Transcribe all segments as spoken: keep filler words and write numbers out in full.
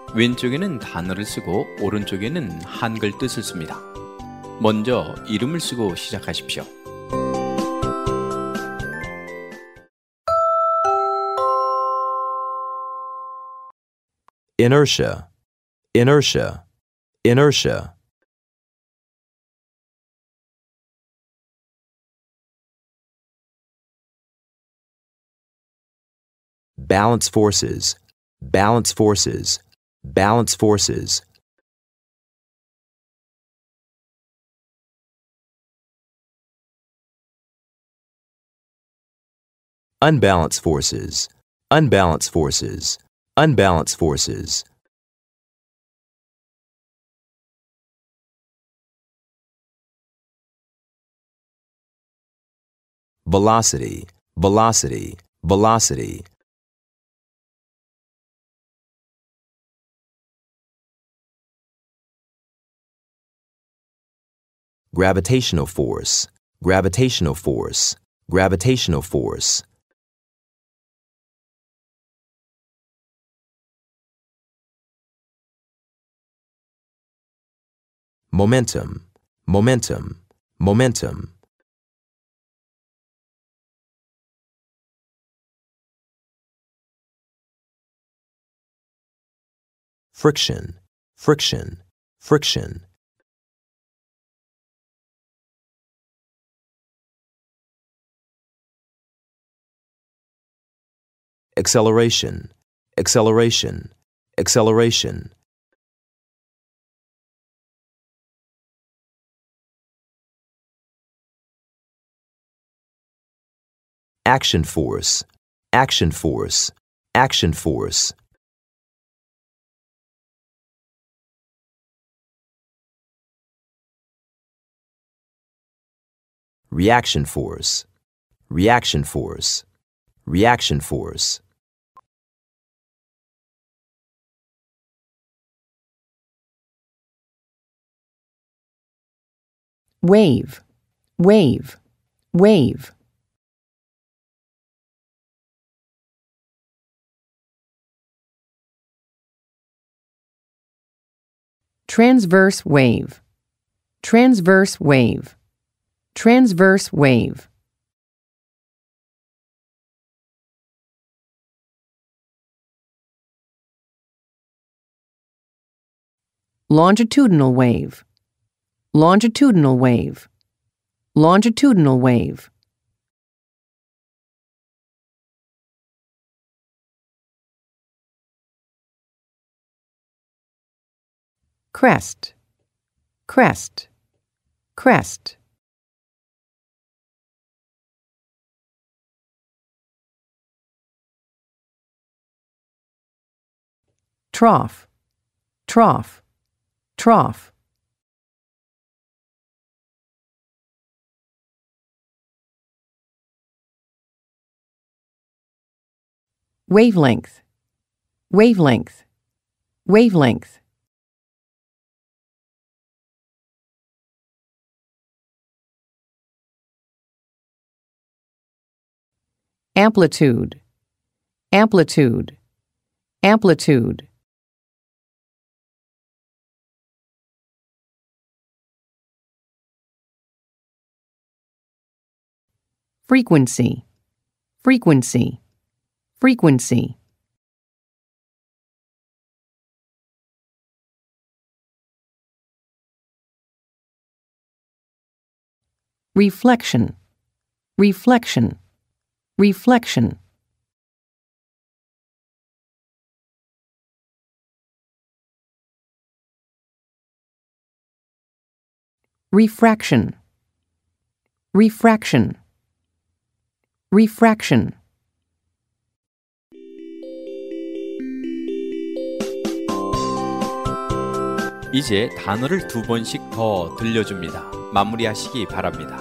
왼쪽에는 단어를 쓰고 오른쪽에는 한글 뜻을 씁니다. 먼저 이름을 쓰고 시작하십시오. Inertia, inertia, inertia. Balance forces, balance forces, balance forces. Unbalanced forces, unbalanced forces, unbalanced forces. Velocity, velocity, velocity. Gravitational force, gravitational force, gravitational force. Momentum, momentum, momentum. Friction, friction, friction. Acceleration, acceleration, acceleration. Action force, action force, action force. Reaction force, reaction force, reaction force. Wave, wave, wave. Transverse wave, transverse wave, transverse wave. Longitudinal wave, longitudinal wave, longitudinal wave. Crest, crest, crest. Trough, trough, trough. Wavelength, wavelength, wavelength. Amplitude, amplitude, amplitude. Frequency, frequency, frequency. Reflection, reflection, reflection. Refraction, refraction, refraction. 이제 단어를 두 번씩 더 들려줍니다. 마무리하시기 바랍니다.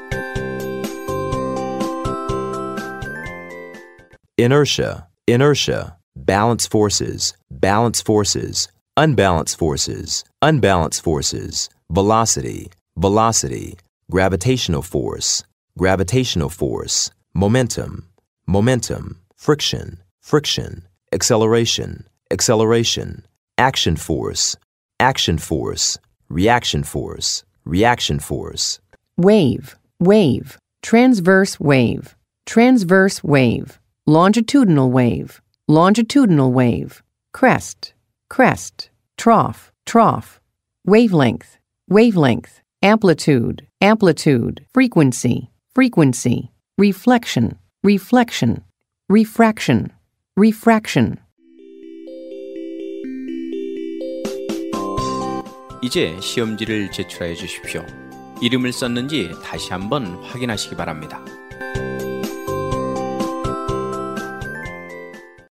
Inertia, inertia. Balance forces, balance forces, unbalanced forces, unbalanced forces. Velocity, velocity. Gravitational force, gravitational force. Momentum, momentum. Friction, friction. Acceleration, acceleration, action force, action force, reaction force, reaction force. Wave, wave, transverse wave, transverse wave, longitudinal wave, longitudinal wave, crest, crest, trough, trough, wavelength, wavelength, amplitude, amplitude, frequency, frequency, reflection, reflection, refraction, refraction. 이제 시험지를 제출하여 주십시오. 이름을 썼는지 다시 한번 확인하시기 바랍니다.